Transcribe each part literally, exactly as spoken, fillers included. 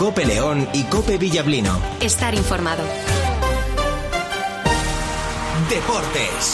COPE León y COPE Villablino. Estar informado. Deportes.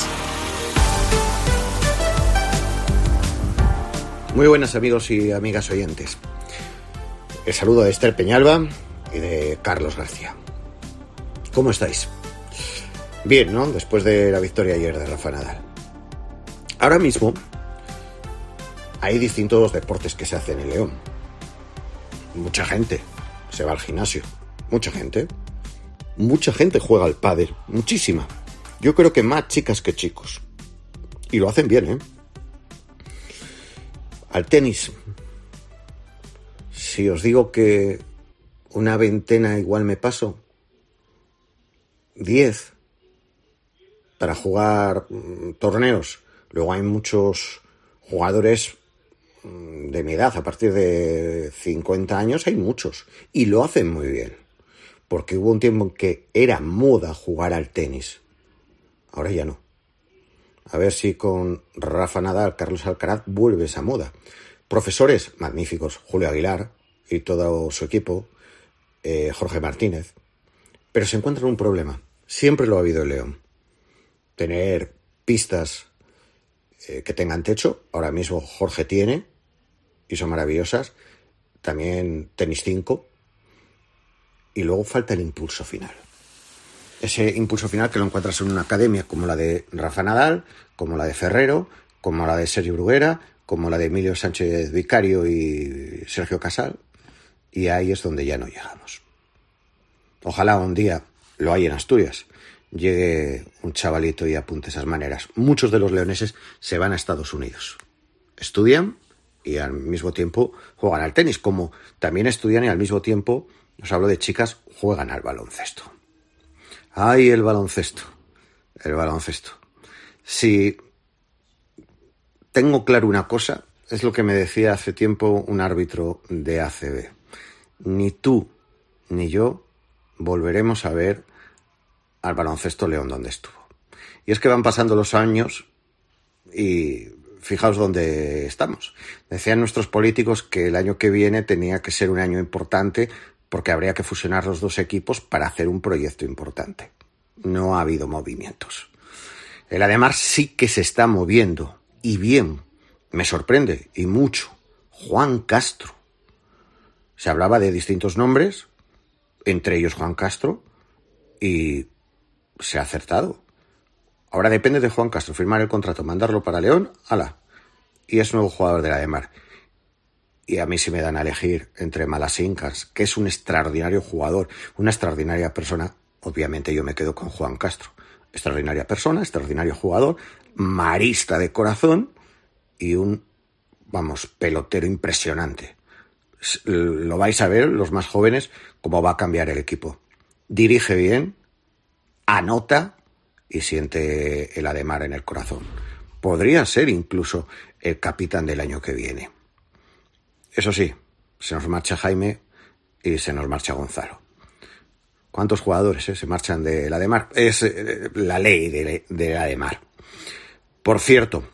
Muy buenas amigos y amigas oyentes. El saludo de Esther Peñalba y de Carlos García. ¿Cómo estáis? Bien, ¿no? Después de la victoria ayer de Rafa Nadal. Ahora mismo hay distintos deportes que se hacen en León. Mucha gente se va al gimnasio. Mucha gente. Mucha gente juega al pádel. Muchísima. Yo creo que más chicas que chicos. Y lo hacen bien, ¿eh? Al tenis. Si os digo que una veintena igual me paso. Diez. Para jugar mmm, torneos. Luego hay muchos jugadores mmm, de mi edad, a partir de cincuenta años hay muchos. Y lo hacen muy bien. Porque hubo un tiempo en que era moda jugar al tenis. Ahora ya no. A ver si con Rafa Nadal, Carlos Alcaraz vuelve esa moda. Profesores magníficos, Julio Aguilar y todo su equipo, eh, Jorge Martínez. Pero se encuentran un problema. Siempre lo ha habido en León. Tener pistas eh, que tengan techo. Ahora mismo Jorge tiene y son maravillosas. También tenis cinco. Y luego falta el impulso final. Ese impulso final que lo encuentras en una academia como la de Rafa Nadal, como la de Ferrero, como la de Sergio Bruguera, como la de Emilio Sánchez Vicario y Sergio Casal. Y ahí es donde ya no llegamos. Ojalá un día, lo hay en Asturias, llegue un chavalito y apunte esas maneras. Muchos de los leoneses se van a Estados Unidos. Estudian y al mismo tiempo juegan al tenis, como también estudian y al mismo tiempo, os hablo de chicas, juegan al baloncesto. ¡Ay, el baloncesto! El baloncesto. Si tengo claro una cosa, es lo que me decía hace tiempo un árbitro de A C B. Ni tú ni yo volveremos a ver al baloncesto León donde estuvo. Y es que van pasando los años y fijaos dónde estamos. Decían nuestros políticos que el año que viene tenía que ser un año importante porque habría que fusionar los dos equipos para hacer un proyecto importante. No ha habido movimientos. El Ademar sí que se está moviendo, y bien, me sorprende, y mucho. Juan Castro. Se hablaba de distintos nombres, entre ellos Juan Castro, y se ha acertado. Ahora depende de Juan Castro firmar el contrato, mandarlo para León, ala, y es nuevo jugador del Ademar. Y a mí sí me dan a elegir entre Malasincas, que es un extraordinario jugador, una extraordinaria persona. Obviamente yo me quedo con Juan Castro. Extraordinaria persona, extraordinario jugador, marista de corazón y un, vamos, pelotero impresionante. Lo vais a ver, los más jóvenes, cómo va a cambiar el equipo. Dirige bien, anota y siente el Ademar en el corazón. Podría ser incluso el capitán del año que viene. Eso sí, se nos marcha Jaime y se nos marcha Gonzalo. ¿Cuántos jugadores eh, se marchan de la Ademar? Es eh, la ley de, de la Ademar. Por cierto,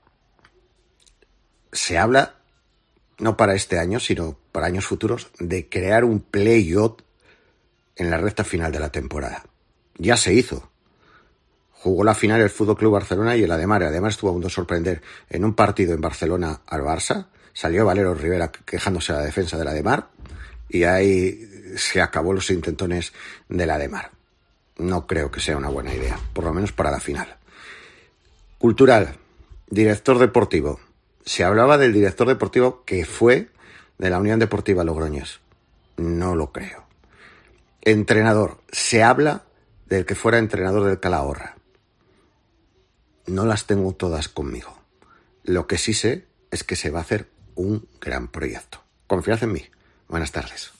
se habla, no para este año, sino para años futuros, de crear un play-off en la recta final de la temporada. Ya se hizo. Jugó la final el F C Barcelona y el Ademar. El Ademar estuvo a punto de sorprender en un partido en Barcelona al Barça. Salió Valero Rivera quejándose de la defensa del Ademar y ahí se acabó los intentones del Ademar. No creo que sea una buena idea, por lo menos para la final. Cultural, director deportivo. Se hablaba del director deportivo que fue de la Unión Deportiva Logroñés. No lo creo. Entrenador, se habla del que fuera entrenador del Calahorra. No las tengo todas conmigo. Lo que sí sé es que se va a hacer un gran proyecto. Confiad en mí. Buenas tardes.